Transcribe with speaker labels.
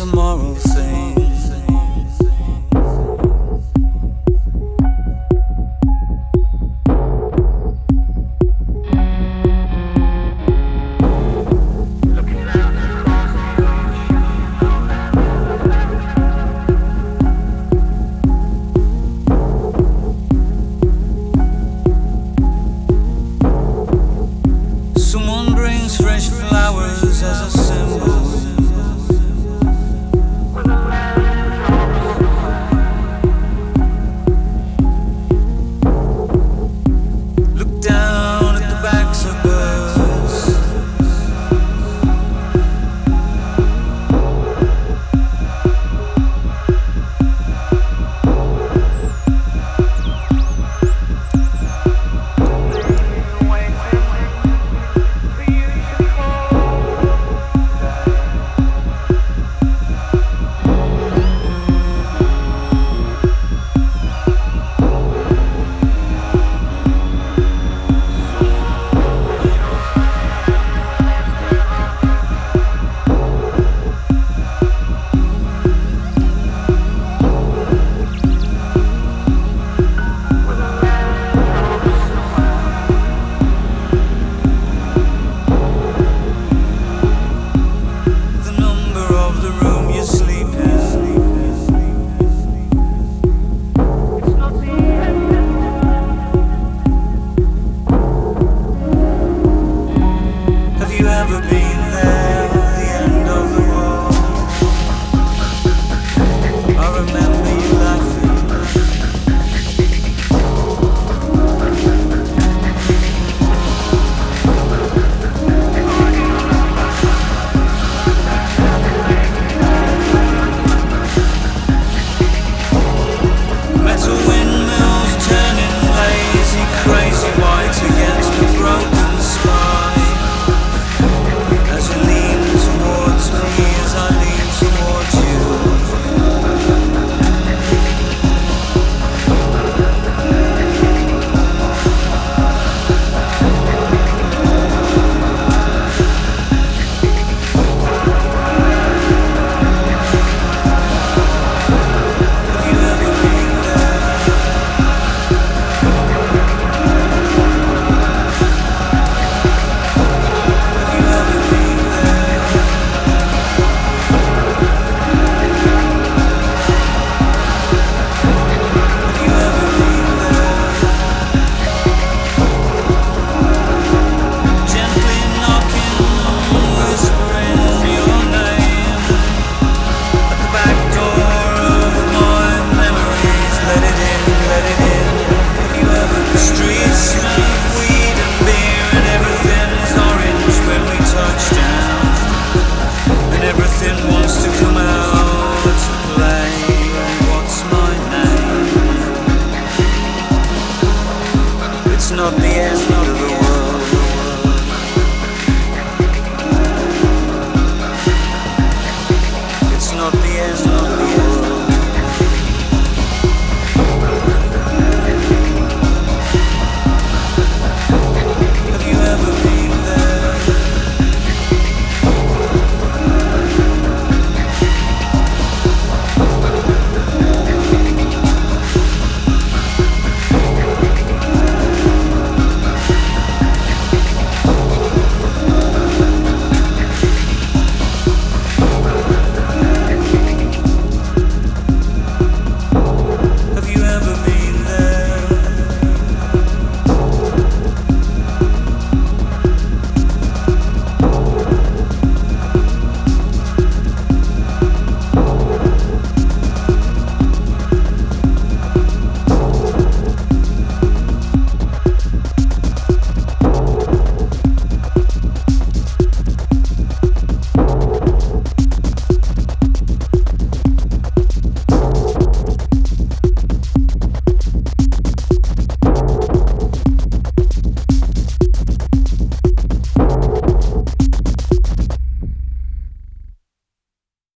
Speaker 1: a moral thing. Someone brings fresh flowers as a symbol. Look down at the backs of birds. Ever been there, the end of the world? I remember you laughing. Metal windmills turning lazy, crazy white against the broken sky. As you lean towards me, as I lean towards you, have you ever been there? Have you ever been there? Have you ever been there? Gently knocking, whispering your name at the back door of my memories. Let it in, let it in. Have you ever? The streets smell of weed and beer, and everything is orange when we touch down, and everything wants to come out to play. What's my name? It's not the end of the world. It's not the end of the end.